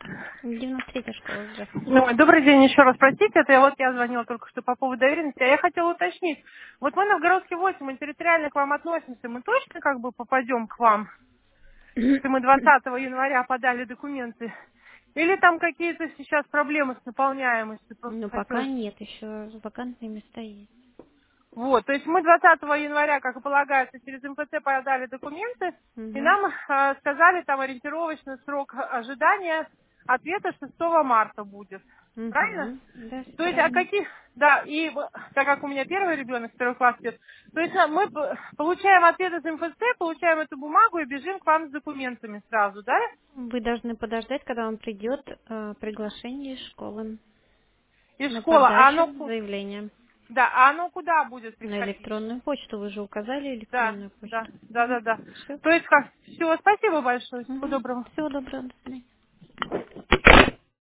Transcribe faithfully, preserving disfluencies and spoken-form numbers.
девяносто третья школа, здравствуйте. Ну, добрый день еще раз, простите, это я вот я звонила только что по поводу доверенности, а я хотела уточнить. Вот мы Новгородский восемь, мы территориально к вам относимся, мы точно как бы попадем к вам, если мы двадцатого января подали документы? Или там какие-то сейчас проблемы с наполняемостью, просто Ну, пока хотелось... нет, еще вакантные места есть. Вот, то есть мы двадцатого января, как и полагается, через МФЦ подали документы, и Угу. нам э, сказали, там ориентировочный срок ожидания ответа шестого марта будет. Правильно? Угу. Да, все То есть, а правильно. каких, да, и в- так как у меня первый ребенок, второй класс идет, то есть а, мы п- получаем ответ из МФЦ, получаем эту бумагу и бежим к вам с документами сразу, да? Вы должны подождать, когда вам придет э, приглашение из школы Из на школы, а подачу оно, ку- заявления да, а оно куда будет на приходить? электронную почту. Вы же указали Да, электронную да, почту. да, Угу. да, да. Все. То есть как? Все, спасибо большое, всего Угу. доброго. Всего доброго. До свидания.